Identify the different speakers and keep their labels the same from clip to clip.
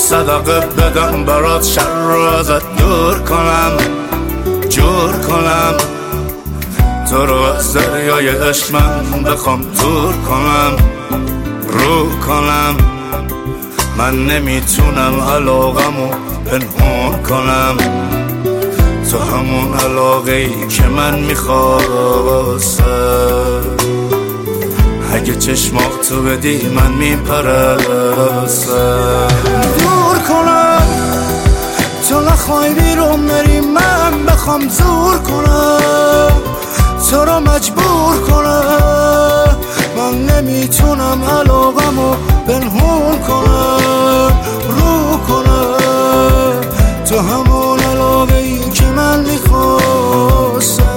Speaker 1: صدقه بدم برات شر رو ازت دور کنم، جور کنم تو رو از دریای عشق من بخوام دور کنم، رو کنم. من نمیتونم علاقمو پنهون کنم، تو همون علاقه‌ای که من میخواستم. اگه چشماتو بدی من میپرستم. دور کنم تو نخوای بیرون بری، من بخوام زور کنم تو رو مجبور کنم. من نمیتونم علاقمو پنهون کنم، رو کنم تو همون علاقه‌ای که من میخواستم.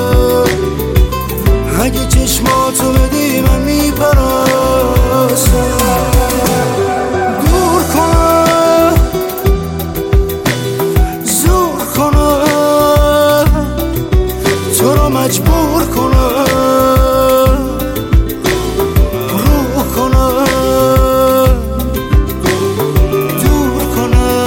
Speaker 1: اگه چشماتو بدی من میپرستم. دور کنم زور کنم تو رو مجبور کنم، رو کنم دور کنم.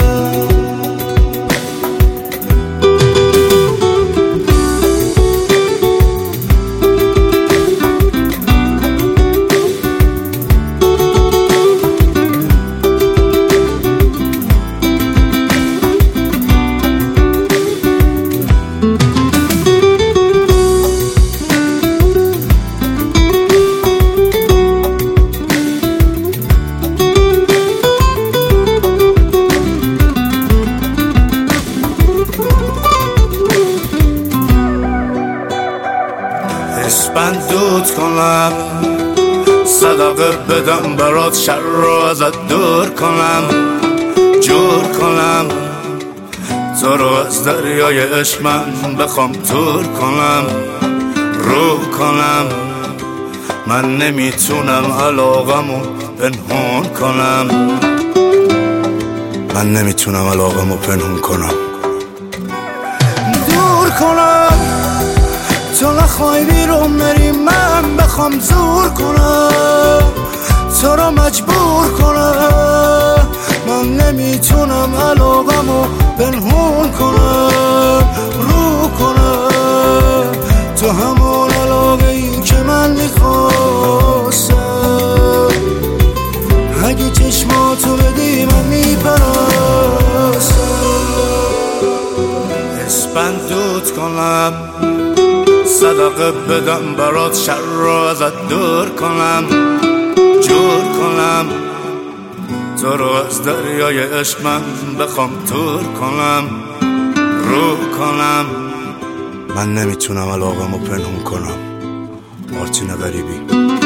Speaker 1: اسپندود کنم صدقه بدم برات شر رو ازت دور کنم، جور کنم تو رو از دریای عشق من بخوام دور کنم، رو کنم. من نمیتونم علاقمو پنهون کنم، من نمیتونم علاقمو پنهون کنم. دور کنم تو نخوای بیرون بری، من بخوام زور کنم تو رو مجبور کنم. من نمیتونم علاقمو پنهون کنم، رو کنم تو همون علاقه‌ای که من میخواستم. اگه چشماتو بدی من میپرستم. اسپندود کنم صدقه بدم برات شر رو ازت دور کنم، جور کنم تو رو از دریای عشق من بخوام دور کنم، رو کنم. من نمیتونم علاقمو پنهون کنم. مارتین غریبی.